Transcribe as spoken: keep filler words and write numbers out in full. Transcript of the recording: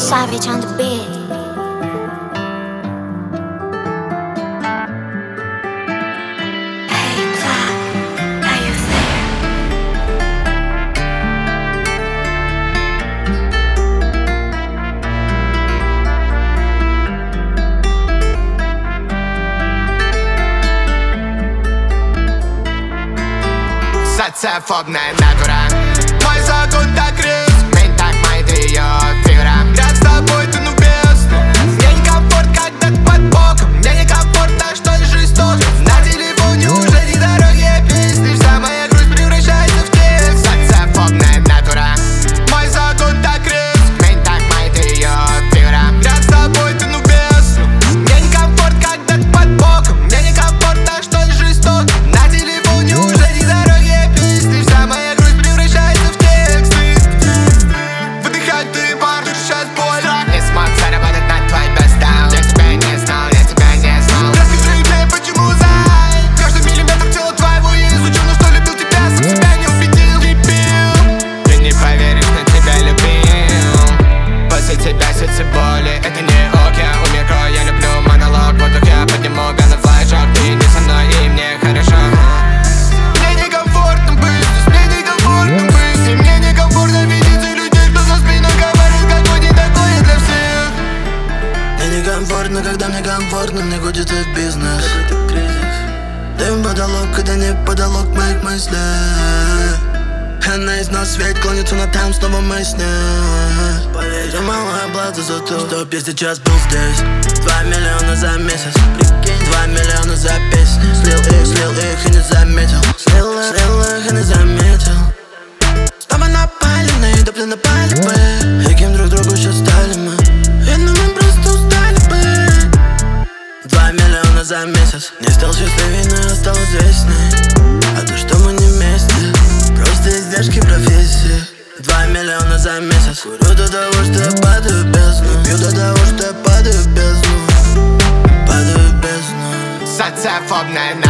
Savage on the beat. Hey, Clark, are you there? Социофобная натура. Мой закон так риск. Мень так моет ее фигура. Ряд с тобой ты ну без. Мне некомфорт, когда ты под боком. Мне некомфортно, что ли жесток. На телефоне уже не дороги песни. Вся моя грусть превращается в текст. Социофобная натура. Мой закон так риск. Мень так моет ее фигура. Ряд с тобой ты ну без. Мне некомфорт, когда ты под боком. Мне некомфортно, что ли жесток. На телефоне уже не дороги песни. Вся моя грусть превращается в текст. Выдыхай ты, пар, сейчас боль. Не смог заработать на твой бездаун. Я тебя не знал, я тебя не знал. Расскажи мне, почему за каждый миллиметр тела твоего я изучил, но что любил тебя, сам себя не убедил. Дебил. Ты не поверишь, но тебя любил. После тебя сердце боли. Это не ок, я умею, я люблю монолог. Воздух я подниму, белый флешок. Ты не со мной и мне хорошо. Мне некомфортно быть здесь, мне некомфортно быть здесь. Мне некомфортно видеть людей, кто за спиной говорит, какой не такой для всех. Мне некомфортно, когда мне комфортно, мне хочется в бизнес. Какой-то кризис. Дым потолок, когда не потолок моих мыслей. Она из нас свет клонится на там, снова мы с ней. Поверь, малая плата за то, чтоб я сейчас был здесь. Два миллиона за месяц, прикинь, два миллиона за песни. Слил их, слил их и не заметил. Слил их, слил их и не заметил. Снова напали, на еду напали бы. И кем друг другу сейчас стали мы. Видно, мы просто устали бы. Два миллиона за месяц. Не стал счастливей, но я стал известный. А то, что мы не вместе, просто издержки профессии. Два миллиона за месяц. Курю до того, что я падаю в бездну. Пью до того, что я падаю в бездну. Падаю в бездну. Социофобная